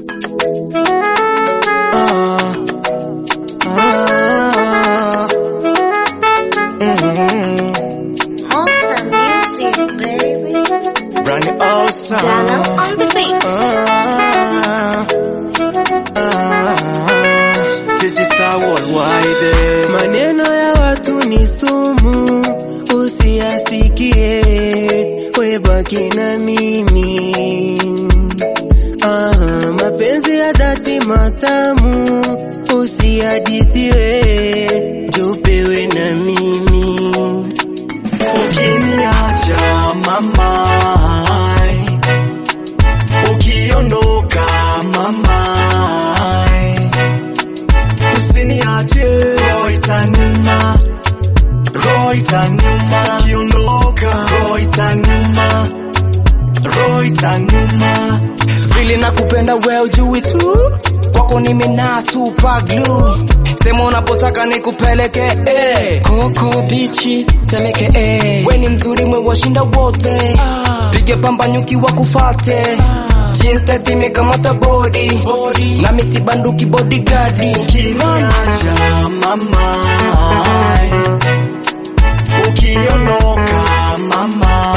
Dana on the beat. Digital worldwide. Maneno ya watu ni sumu, usiyasikie, we baki na mimi. Mapenzi ya dhati matamu, usiyadithiwe, jopewe na mimi. Ukiniacha mama, ukiondoka mama, usiniache, roho itanuma, roho itanuma, ukiondoka roho itanuma, roho itanuma. Vile nakupenda wewe ujui tu, kwako nimena super glue. Sema unapotaka nikupeleke Koko bichi temeke we ni mzuri mwewashinda wote, pige pamba nyuki wakufate, jeans tati mekamata body, na misi banduki bodyguard. Ukiniacha mama, ukiondoka mama,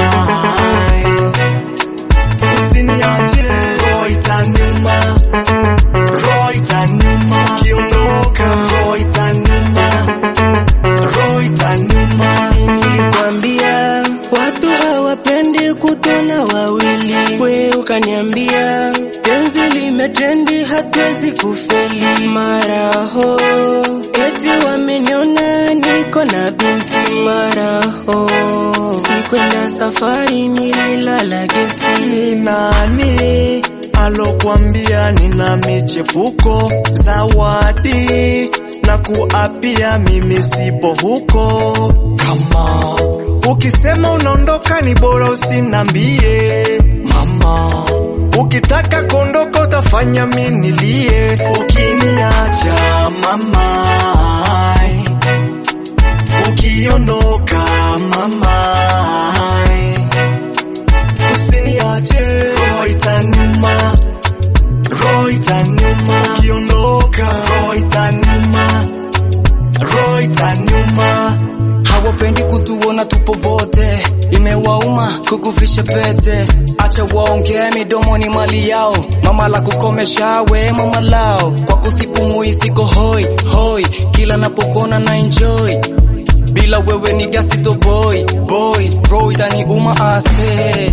usiniache, roho itanuma, roho itanuma, ukiondoka roho itanuma, roho itanuma. Nilikwambia watu hawapendi kutona wawili, we ukaniambia penzi limetrendi hatuwezi kufeli. Maraho eti wameniona niko na binti. Maraho sikwenda safari nililala gesti. Ni nani alokuambia nina michepuko? Zawadi na kuapia mimi sipo huko. Kama ukisema unaondoka ni bora usinambie mama, ukitaka kondoka utafanya mimi nilie. Ukiniacha mama, ukiondoka mama, usiniache, roho itanuma, roho itanuma, ukiondoka roho itanuma, roho itanuma. Hawapendi kutuona tupo bote, imewauma kukufisha pete. Acha waongea midomoni mali yao, mama la kukomesha we mama lao. Kwa kusipumui siko hoi hoi, kila napokona na enjoy. Bila wewe ni gasito boy boy, bro itaniuma ase.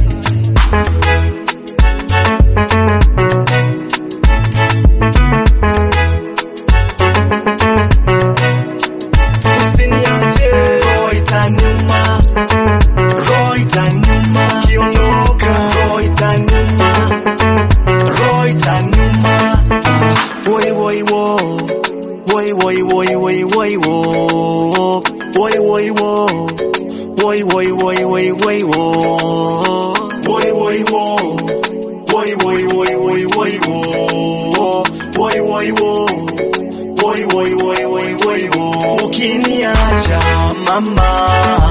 Usiniache, roho itanuma, roho itanuma, ukiondoka roho itanuma, roho itanuma. Woi woi wo, woi woi woi woi woi wo, woi woi wo, woi woi woi woi woi wo, woi woi wo, woi woi woi woi woi wo, woi woi wo, woi woi woi woi woi wo. Ukiniacha mama,